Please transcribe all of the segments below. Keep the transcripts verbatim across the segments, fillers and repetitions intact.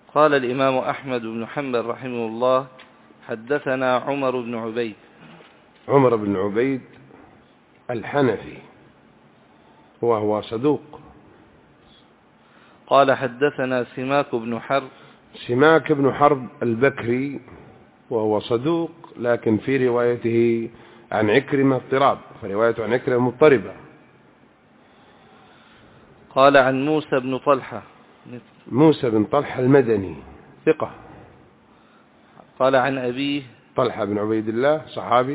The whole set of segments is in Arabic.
قال الإمام أحمد بن حنبل رحمه الله: حدثنا عمر بن عبيد. عمر بن عبيد الحنفي وهو صدوق. قال حدثنا سماك بن حرب. سماك بن حرب البكري وهو صدوق، لكن في روايته عن عكرمة اضطراب، فروايته عن عكرمة مضطربة. قال عن موسى بن طلحة. موسى بن طلحة المدني ثقة. قال عن أبيه طلحة بن عبيد الله صحابي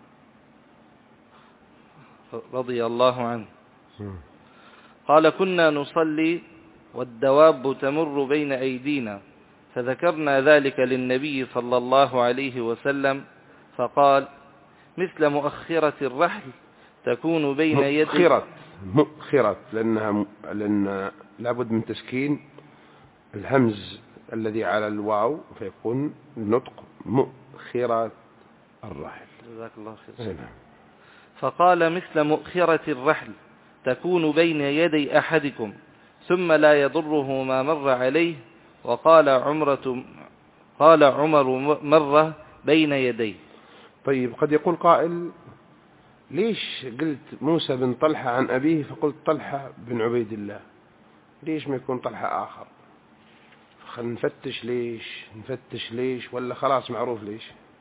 رضي الله عنه قال: كنا نصلي والدواب تمر بين أيدينا، فذكرنا ذلك للنبي صلى الله عليه وسلم، فقال: مثل مؤخرة الرحل تكون بين يدي. مؤخرة مؤخرة لأنها م... لأن لابد من تسكين الهمز الذي على الواو فيكون النطق مؤخرة الرحل. جزاك الله خير. فقال: مثل مؤخرة الرحل تكون بين يدي أحدكم ثم لا يضره ما مر عليه. وقال عمرة قال عمر مرة بين يديه. طيب، قد يقول قائل: ليش قلت موسى بن طلحة عن أبيه فقلت طلحة بن عبيد الله؟ ليش ما يكون طلحة آخر؟ خل نفتش ليش نفتش ليش ولا خلاص معروف ليش؟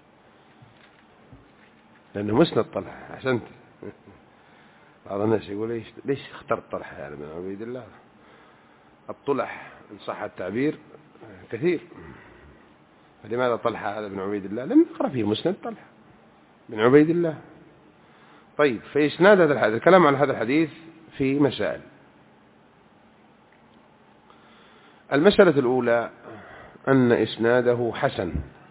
لأنه مسند طلحة. أحسنت. بعض الناس يقول ليش ليش اخترت طلحة يعني بن عبيد الله؟ الطلح إن صح التعبير كثير، فلماذا طلحة هذا بن عبيد الله؟ لم نقرأ فيه مسند طلحة بن عبيد الله. طيب، فإسناد هذا الحديث، الكلام عن هذا الحديث في مسائل. المسألة الأولى أن إسناده حسن،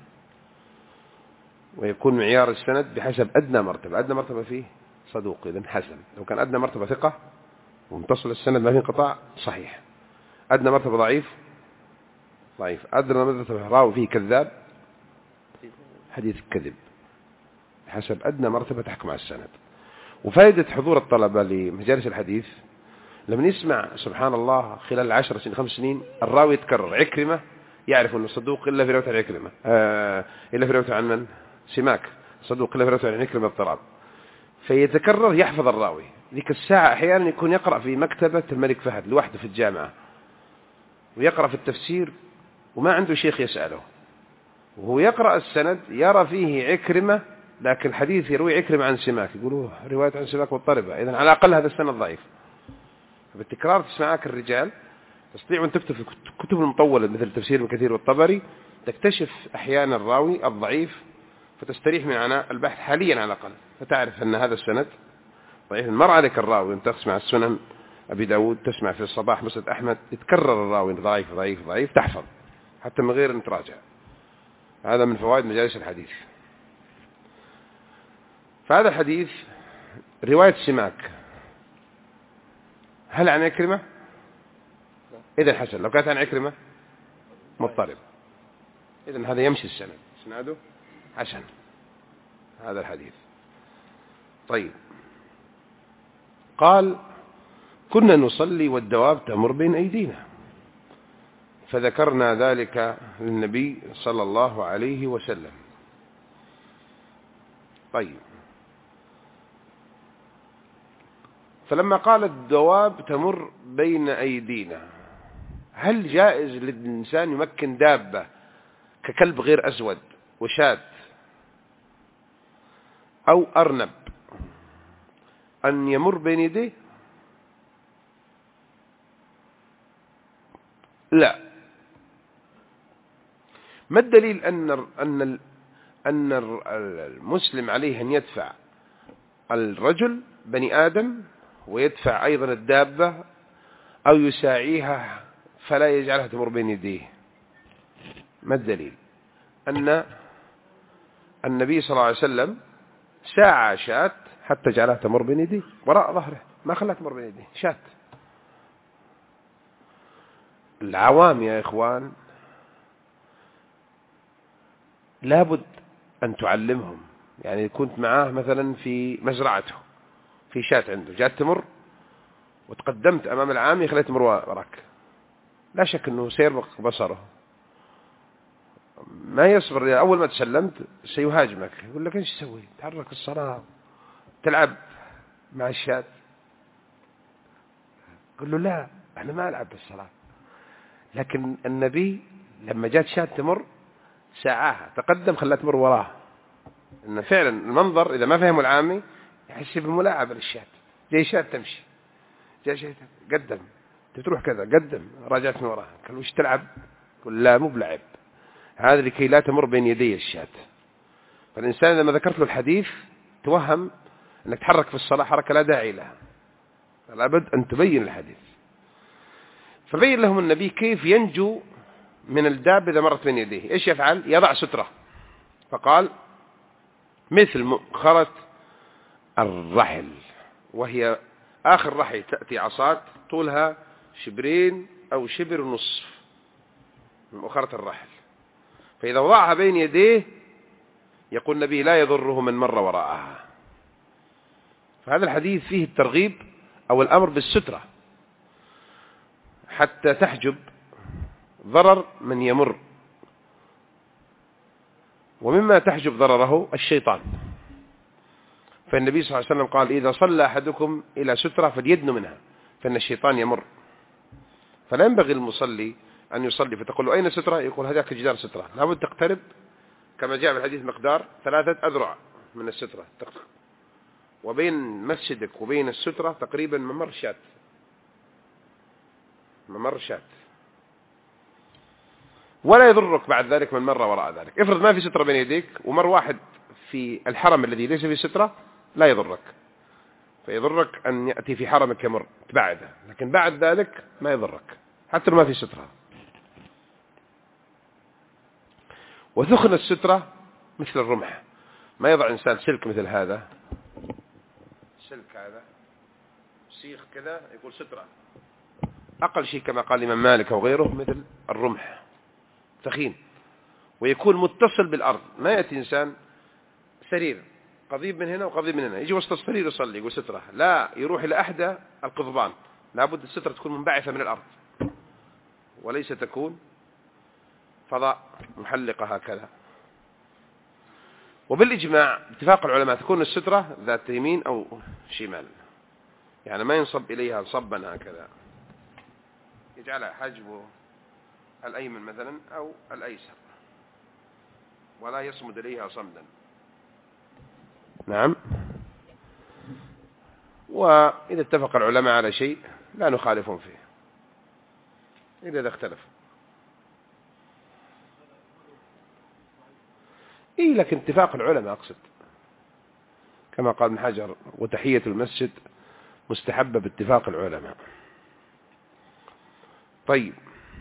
ويكون معيار السند بحسب أدنى مرتبة. أدنى مرتبة فيه صدوق، إذن حسن. لو كان أدنى مرتبة ثقة ومتصل السند ما فيه انقطاع صحيح. أدنى مرتبة ضعيف ضعيف. أدنى مرتبة راوي فيه كذاب حديث كذب. بحسب أدنى مرتبة تحكم على السند. وفائدة حضور الطلبة لمجالس الحديث لما يسمع سبحان الله خلال عشر سنين خمس سنين الراوي يتكرر. عكرمة يعرف أنه صدوق إلا في رواية عن عكرمة، آه إلا في رواية عن من؟ سماك صدوق إلا في رواية عن عكرمة اضطراب. فيتكرر يحفظ الراوي. ذيك الساعة أحيانا يكون يقرأ في مكتبة الملك فهد لوحده في الجامعة، ويقرأ في التفسير وما عنده شيخ يسأله، وهو يقرأ السند يرى فيه عكرمة، لكن الحديث يروي عكرمة عن سماك، يقولوا رواية عن سماك مضطربة، إذن على الأقل هذا السند ضعيف. بالتكرار تسمعك الرجال تستطيع أن تكتب في كتب المطولة مثل تفسير ابن كثير والطبري، تكتشف أحيانا الراوي الضعيف فتستريح من عناء البحث حاليا على الأقل، فتعرف أن هذا السند ضعيف. مر عليك الراوي أنت تسمع السنن أبي داود، تسمع في الصباح مسند أحمد، يتكرر الراوي ضعيف ضعيف ضعيف، تحفظ حتى من غير أن تراجع. هذا من فوائد مجالس الحديث. فهذا الحديث رواية سماك هل عن عكرمة؟ إذن حسن. لو كانت عن عكرمة مضطرب، إذن هذا يمشي السند، اسناده حسن هذا الحديث. طيب، قال: كنا نصلي والدواب تمر بين أيدينا، فذكرنا ذلك للنبي صلى الله عليه وسلم. طيب، فلما قال الدواب تمر بين أيدينا، هل جائز للإنسان يمكن دابة ككلب غير أسود وشاة أو أرنب أن يمر بين يديه؟ لا. ما الدليل أن أن أن المسلم عليه أن يدفع الرجل بني آدم ويدفع أيضا الدابة أو يساعيها فلا يجعلها تمر بين يديه؟ ما الدليل؟ أن النبي صلى الله عليه وسلم ساعى شاة حتى جعلها تمر بين يديه وراء ظهره، ما خلاها تمر بين يديه. شاة. العوام يا إخوان لابد أن تعلمهم. يعني كنت معاه مثلا في مزرعته في شاة عنده جات تمر وتقدمت أمام العام يخليها تمر وراك، لا شك أنه سيربق بصره ما يصبر، أول ما تسلمت سيهاجمك، يقول لك إيش تسوي؟ تحرك الصلاة، تلعب مع الشاة. قل له لا، أنا ما ألعب بالصلاة. لكن النبي لما جاءت شاة تمر ساعاها، تقدم خلها تمر وراه، إن فعلا المنظر إذا ما فهمه العامي يحس بالملاعبة للشاة. جاي شاة تمشي، جاي شاة قدم، تروح كذا قدم، راجعت من وراها. قال وش تلعب؟ قل لا، مو بلعب، هذا لكي لا تمر بين يدي الشاة. فالإنسان لما ذكرت له الحديث توهم أنك تحرك في الصلاة حركة لا داعي لها، لابد أن تبين الحديث. فبين لهم النبي كيف ينجو من الدابة إذا مرت بين يديه. إيش يفعل؟ يضع سترة. فقال مثل مؤخرة الرحل، وهي آخر رحل تأتي عصات طولها شبرين أو شبر ونصف، مؤخرة الرحل. فإذا وضعها بين يديه يقول النبي لا يضره من مر وراءها. فهذا الحديث فيه الترغيب أو الأمر بالسترة حتى تحجب ضرر من يمر. ومما تحجب ضرره الشيطان. فالنبي صلى الله عليه وسلم قال إذا صلى أحدكم إلى سترة فليدن منها، فإن الشيطان يمر. فلا ينبغي المصلي أن يصلي فتقول له أين سترة؟ يقول هذاك جدار سترة. لابد تقترب كما جاء في الحديث مقدار ثلاثة أذرع من السترة، وبين مسجدك وبين السترة تقريبا ممر شات، ممر شات. ولا يضرك بعد ذلك من مر وراء ذلك. افرض ما في سترة بين يديك ومر واحد في الحرم الذي ليس فيه سترة، لا يضرك. فيضرك أن يأتي في حرمك يمر تبعده، لكن بعد ذلك ما يضرك حتى لو ما في سترة. وثخن السترة مثل الرمح. ما يضع إنسان سلك مثل هذا، سلك هذا سيخ كذا يقول سترة. أقل شيء كما قال الإمام مالك وغيره مثل الرمح ثخين، ويكون متصل بالأرض. ما يأتي إنسان سرير قضيب من هنا وقضيب من هنا، يجي وسط السرير يصلي يقول سترة، لا، يروح إلى أحدى القضبان. لابد السترة تكون منبعثة من الأرض، وليس تكون فضاء محلقة هكذا. وبالإجماع اتفاق العلماء تكون السترة ذات يمين أو شمال، يعني ما ينصب إليها صبا هكذا، يجعلها حجبه الأيمن مثلا أو الأيسر، ولا يصمد إليها صمدا. نعم. وإذا اتفق العلماء على شيء لا نخالفهم فيه إلا إذا اختلفوا. إيه لكن اتفاق العلماء أقصد، كما قال ابن حجر وتحية المسجد مستحبة باتفاق العلماء. طيب،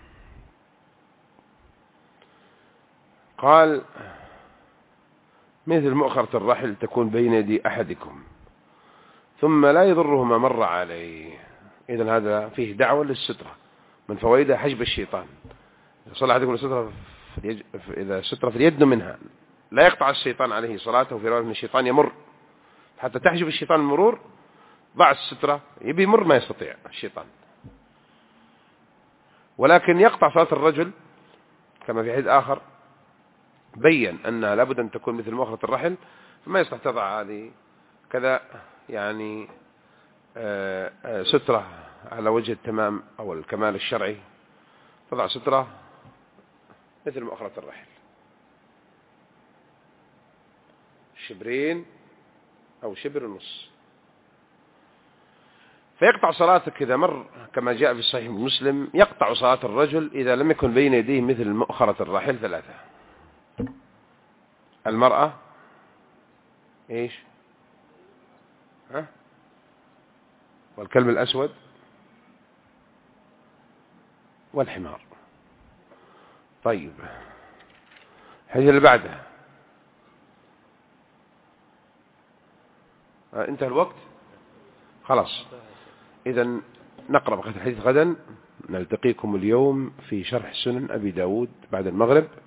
قال مثل مؤخرة الرحل تكون بين يدي أحدكم ثم لا يضره ما مر عليه. إذن هذا فيه دعوة للسترة، من فوائدها حجب الشيطان. إذا صلى أحدكم السترة إذا سترة في اليد منها لا يقطع الشيطان عليه صلاته. في رواية من الشيطان يمر، حتى تحجب الشيطان المرور ضع السترة، يبي يمر ما يستطيع الشيطان. ولكن يقطع صلاة الرجل كما في حديث آخر بين أنها لابد أن تكون مثل مؤخرة الرحل، فما يصلح تضع هذه كذا يعني آآ آآ سترة على وجه التمام أو الكمال الشرعي، تضع سترة مثل مؤخرة الرحل شبرين أو شبر ونص. فيقطع صلاتك إذا مر كما جاء في الصحيح مسلم، يقطع صلاة الرجل إذا لم يكن بين يديه مثل مؤخرة الرحل ثلاثة. المرأة إيش؟ ها؟ والكلب الأسود والحمار. طيب، الحديث اللي بعده انتهى الوقت خلاص. إذا نقرأ بقية الحديث غدا. نلتقيكم اليوم في شرح سنن أبي داود بعد المغرب.